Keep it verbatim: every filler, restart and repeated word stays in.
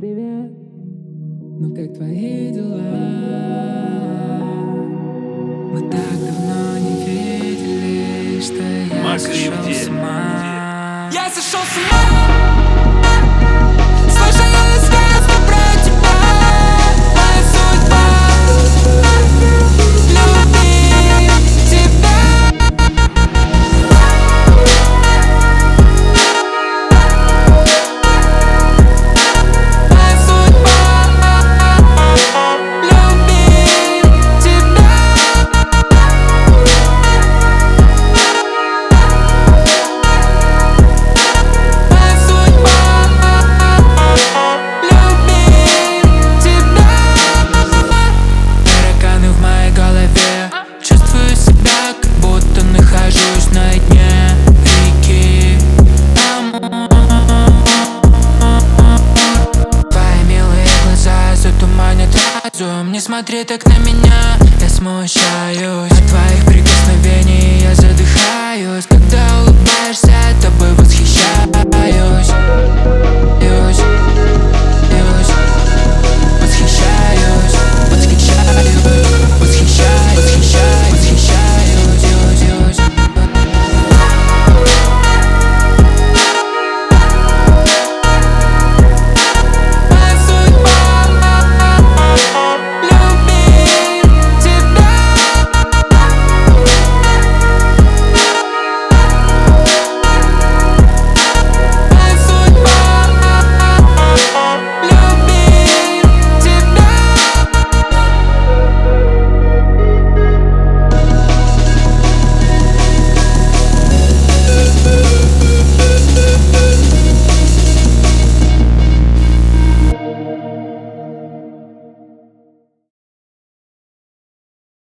Привет, ну как твои дела? Мы так давно не виделись, что я Макс сошел Ливди. с ума. Я сошел с ума. Слышала сказки про тебя. Моя судьба любить тебя. Моя судьба любить тебя. Моя судьба любить тебя. Тараканы в моей голове. Чувствую себя, как будто нахожусь на дне реки. Амор. Твои милые глаза затуманят разум. Не смотри так на меня, я смущаюсь. От твоих прикосновений я задыхаюсь. Когда улыбаешься, тобой восхищаюсь. Юсь.